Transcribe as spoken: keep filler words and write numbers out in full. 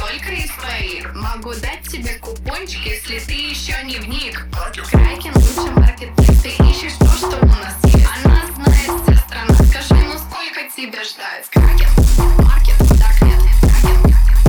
только из своих. Могу дать тебе купончик, если ты еще не вник. Кракен лучше маркетплейс. Ты ищешь то, что у нас есть. Она знает вся страна. Скажи, ну сколько тебе ждать? Кракен, маркет, так нет. Кракен,